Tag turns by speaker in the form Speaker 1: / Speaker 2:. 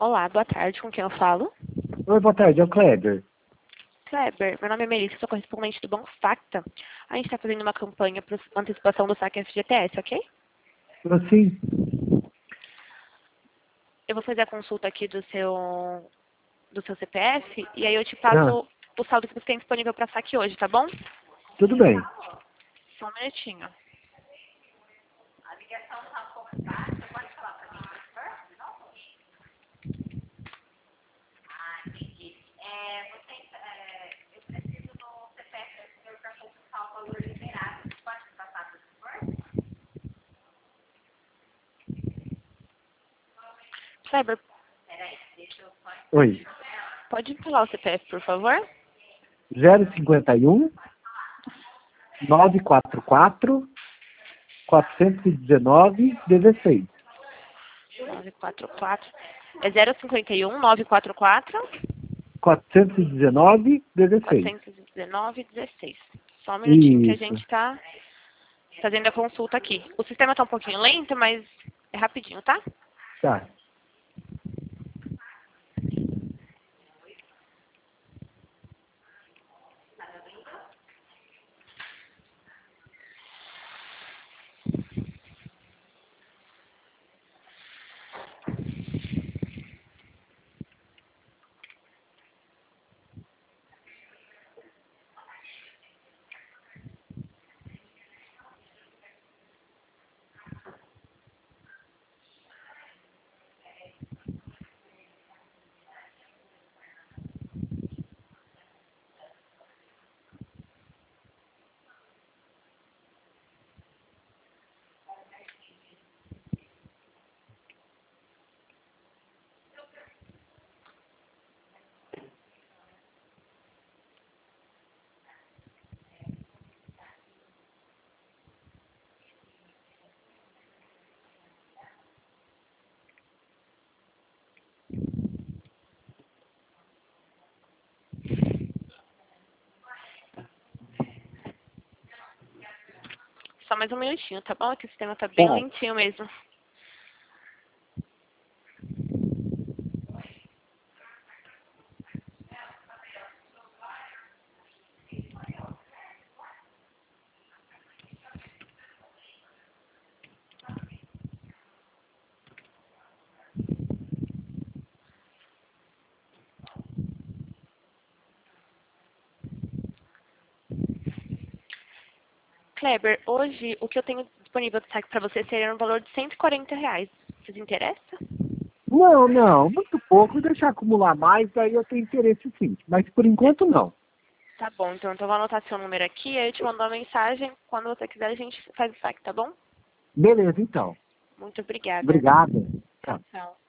Speaker 1: Olá, boa tarde. Com quem eu falo?
Speaker 2: Oi, boa tarde, é o Kleber.
Speaker 1: Kleber, meu nome é Melissa, sou correspondente do Banco Facta. A gente está fazendo uma campanha para antecipação do saque FGTS, ok?
Speaker 2: Assim,
Speaker 1: Eu vou fazer a consulta aqui do seu CPF e aí eu te
Speaker 2: ah,
Speaker 1: passo o saldo que você tem disponível para saque hoje, tá bom?
Speaker 2: tudo bem.
Speaker 1: Só um minutinho. Kleber,
Speaker 2: Oi,
Speaker 1: pode falar o CPF, por favor?
Speaker 2: 051 944 419 16.
Speaker 1: 944. É 051 944
Speaker 2: 419 16.
Speaker 1: 419 16. Só um minutinho que a gente
Speaker 2: Isso,
Speaker 1: está fazendo a consulta aqui. O sistema está um pouquinho lento, mas é rapidinho, tá?
Speaker 2: tá.
Speaker 1: Só mais um minutinho, tá bom? É que o sistema tá bem
Speaker 2: Tá.
Speaker 1: lentinho mesmo. Kleber, hoje o que eu tenho disponível de saque para você seria no valor de R$ 140. Vocês interessa?
Speaker 2: Não, não, muito pouco. Deixar acumular mais, aí eu tenho interesse sim. Mas por enquanto não.
Speaker 1: Tá bom, então eu vou anotar seu número aqui, aí eu te mando uma mensagem. Quando você quiser, a gente faz o saque, tá bom?
Speaker 2: Beleza, então.
Speaker 1: Muito obrigada.
Speaker 2: Obrigado.
Speaker 1: Tchau,
Speaker 2: Tá.
Speaker 1: tchau.